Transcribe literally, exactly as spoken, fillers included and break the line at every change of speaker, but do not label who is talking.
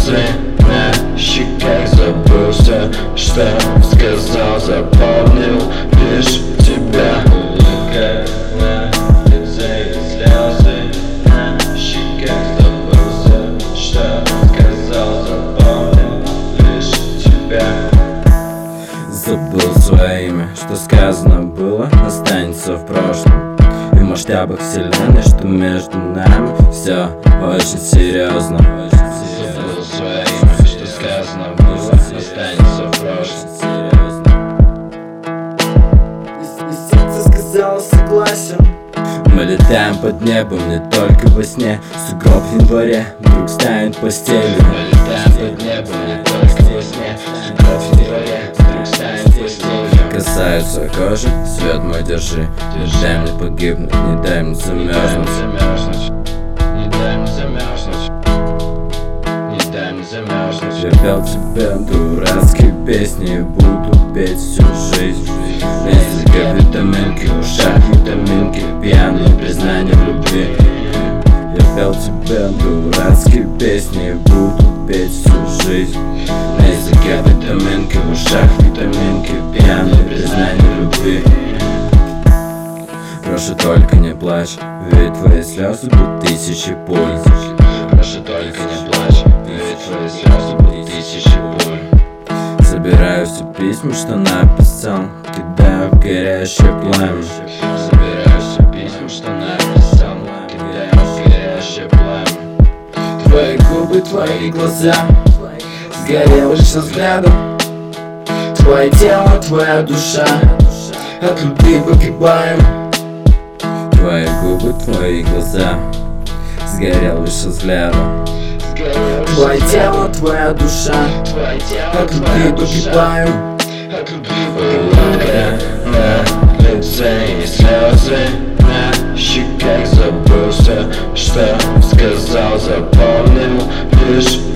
слезы на щеках. Забылся, что сказал, запомнил лишь тебя. Как на лице слезы на щеках. Забылся, что сказал, запомнил лишь тебя.
Забыл свое имя, что сказано было, останется в прошлом. И в масштабах вселенной, что между нами все очень серьезно.
Забыл свое имя, что сказано было, останется в прошлом.
И сердце сказало согласен. Мы летаем под небом не только во сне. Сугроб в январе вдруг станет постелью.
Мы летаем под небом не только во сне. Сугроб в январе вдруг станет постелью.
Касаются кожи, свет мой держи. Не дай мне погибнуть, не дай мне замерзнуть.
Не дай мне замерзнуть. Не дай мне замерзнуть.
Я пел тебе дурацкие песни и буду петь всю жизнь. На языке витаминки, в ушах витаминки, пьяные признания в любви. Я пел тебе дурацкие песни и буду петь всю жизнь. На языке витаминки, в ушах витаминки, пьяные признания в любви. Прошу, только не плачь, ведь твои слезы будут тысячи пуль.
Прошу, только не плачь, ведь твои слезы будут тысячи пуль.
Собираю все письма, что написал, кидаю в горящее пламя.
Собираю все письма, что написал, кидаю в горящее пламя.
Твои губы, твои глаза, сгорел лишь взглядом. Твое тело, твоя душа, от любви погибаем. Твои губы, твои глаза, сгорел лишь взглядом. Твое тело, твоя душа, от любви погибаем.
От любви погибаем. На лице и слезы на щеках. Забылся, что сказал, запомнил лишь